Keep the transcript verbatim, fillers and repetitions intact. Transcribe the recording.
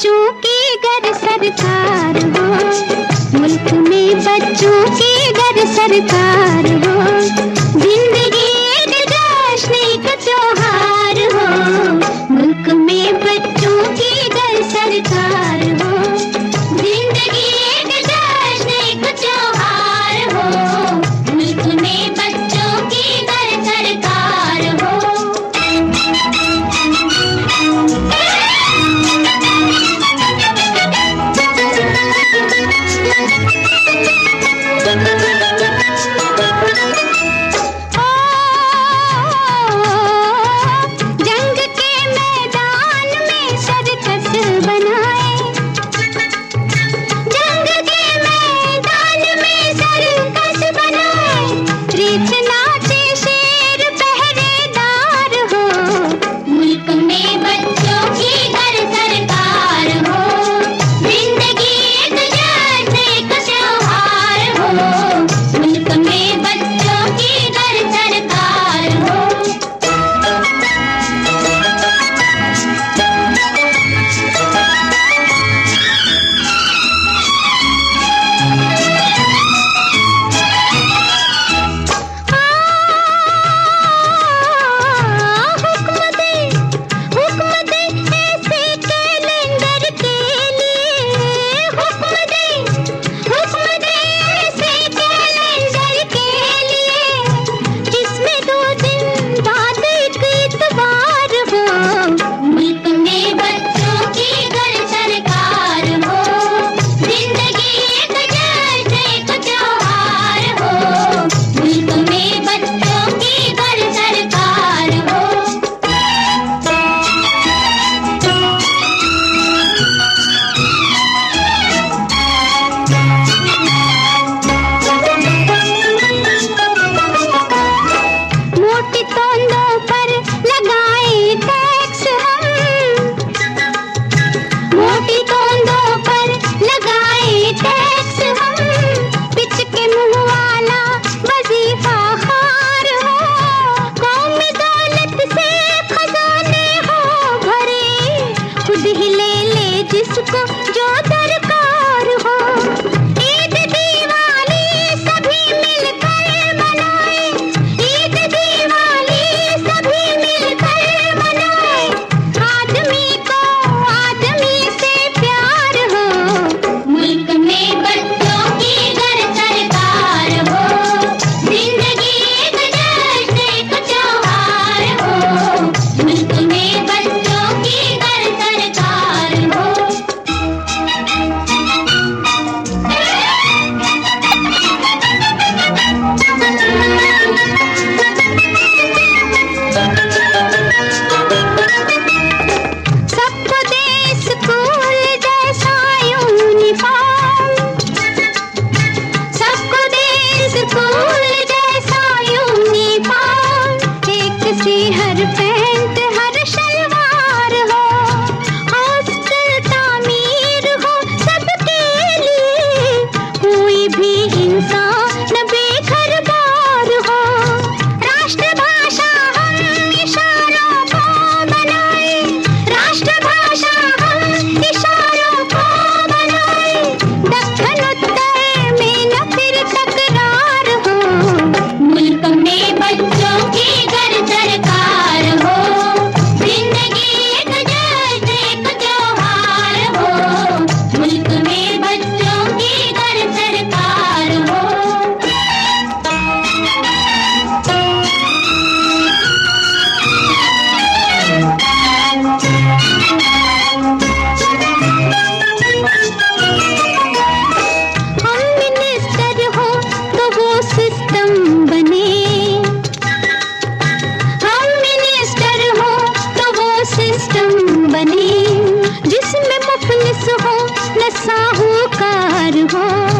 बच्चों की गर सरकार हो, मुल्क में बच्चों की गर सरकार हो, जिंदगी एक जश्न एक त्योहार हो, मुल्क में बच्चों की गर सरकार हो, जिंदगी एक जश्न एक त्योहार हो, मुल्क में बच्चों की गर सरकार हो। जंग के मैदान में सर्कस बनाए, जंग के मैदान में सर्कस बनाए, रीछ नाचे शेर पहरेदार हो, मुल्क में बच्चों की गर सरकार हो, जिंदगी एक जश्न एक त्योहार हो, मुल्क में बच्चों की गर सरकार हो। हुक्म दे हुक्म दे ऐसे कैलेंडर के लिए, हुक्म दे हुक्म दे ऐसे कैलेंडर के लिए, जिसमें दो दिन बाद एक इतवार हो, मुल्क में बच्चों की गर सरकार हो, जिंदगी एक जश्न एक त्योहार हो, मुल्क में बच्चों की गर सरकार हो। मोटी तोंदों पर लगाए टैक्स हम, मोटी तोंदों पर लगाए टैक्स हम, पिच के मुंह वाला वजीफा खार हो, कौमी दौलत से खजाने हो भरे, खुद ही ले ले जिसको जो दरकार हो, ईद दीवाली सभी मिलकर मनाए, ईद दीवाली सभी मिलकर मनाए, आदमी को आदमी से प्यार हो, मुल्क में बच्चों की गर सरकार हो, जिंदगी एक जश्न एक त्योहार हो, मुल्क में बच्चों की गर सरकार हो। सबको दे स्कूल जैसा यूनिफॉर्म, सबको दे स्कूल जैसा यूनिफॉर्म, एक सी हर पैंट हर शलवार हो, हॉस्टल तामीर हो सबके लिए, कोई भी इंसान बेघर बार हो, राष्ट्रभाषा हम इशारों को बनाए, राष्ट्रभाषा हम इशारों को बनाए, दक्षिण उत्तर में न फिर तकरार हो, मुल्क में बच्चों की गर सरकार हो, जिंदगी एक जश्न एक त्योहार हो, मुल्क में बच्चों की गर सरकार हो। हम मिनिस्टर हो तो वो सिस्टम बने, हम मिनिस्टर हो तो वो सिस्टम बने, जिसमें मुफलिस हो न साहूकार हो,